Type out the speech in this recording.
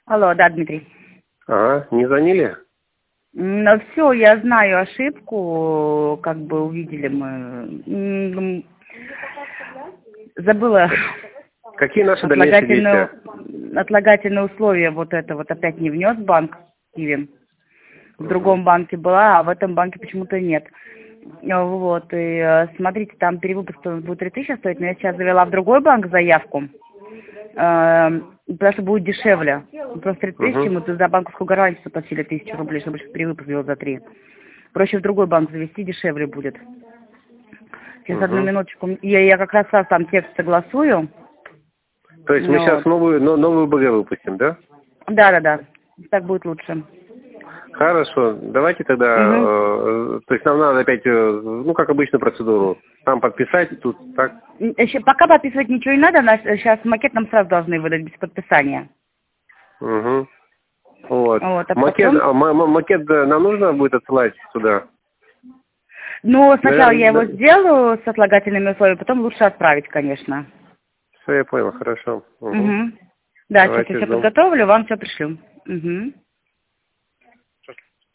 Алло, да, Дмитрий. Ага, не звонили? Ну, все, я знаю ошибку, как бы увидели мы. Забыла Какие наши дальнейшие действия? отлагательные условия вот это вот опять не внес банк Киви. В другом Угу. банке была, а в этом банке почему-то нет. Вот, и смотрите, там перевыпуск будет 3000 стоить, но я сейчас завела в другой банк заявку, потому что будет дешевле. Просто 3000 мы за банковскую гарантию заплатили 1000 рублей, чтобы перевыпуск сделать за 3. Проще в другой банк завести, дешевле будет. Сейчас одну минуточку. Я как раз там текст согласую. То есть мы сейчас новую БГ выпустим, да? Да. Так будет лучше. Хорошо. Давайте тогда, то есть нам надо опять, как обычно, процедуру. Там подписать, тут так. Еще пока подписывать ничего не надо, сейчас макет нам сразу должны выдать без подписания. Вот. Вот, а макет, потом... макет нам нужно будет отсылать сюда? Ну, сначала я его сделаю с отлагательными условиями, потом лучше отправить, конечно. Все, я понял, хорошо. Да, сейчас я все подготовлю, вам все пришлю.